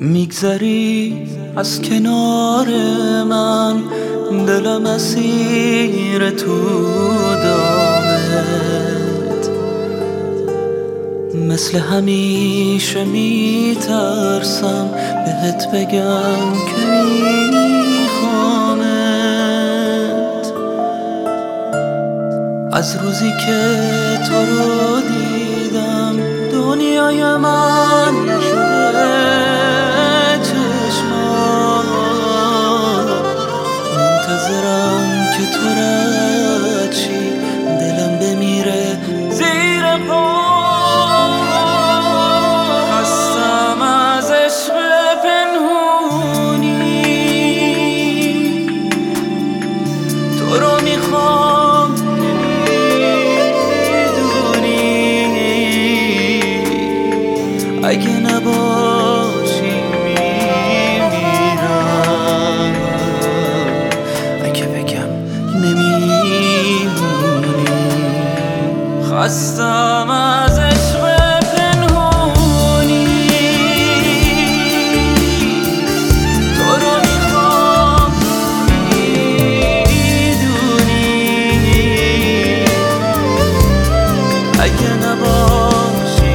میگذری از کنار من، دلم اسیر تو دامت. مثل همیشه میترسم بهت بگم که میخوامت. از روزی که تو رو دیدم دنیای من شده چشمام. منتظرم که تو رد شی، دلم بمیره زیر پا. خستم از عشق پنهونی، تو رو میخوام اگه نباشی میمیرم، اگه بگم نمیمونی. خستم از عشق پنهونی، تو رو میخوام میدونی. اگه نباشی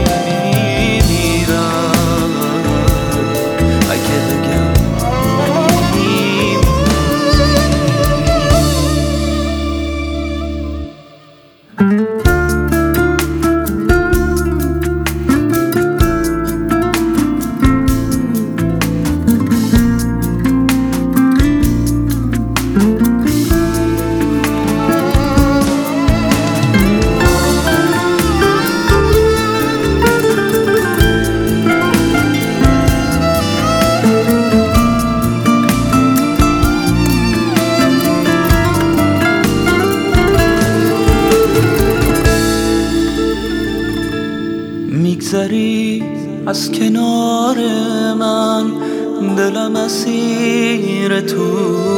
میگذری از کنار من، دلم اسیر تو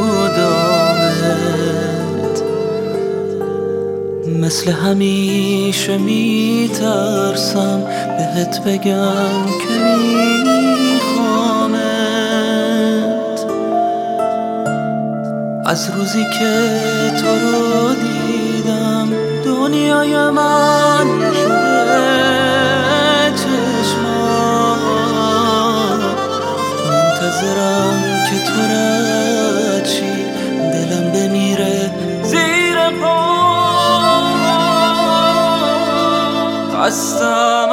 دامت. مثل همیشه میترسم بهت بگم که میخوامت. از روزی که تو رو دیدم دنیای من شده چشمام. منتظرم که تو رد شی، دلم بمیره زیر پا. خستم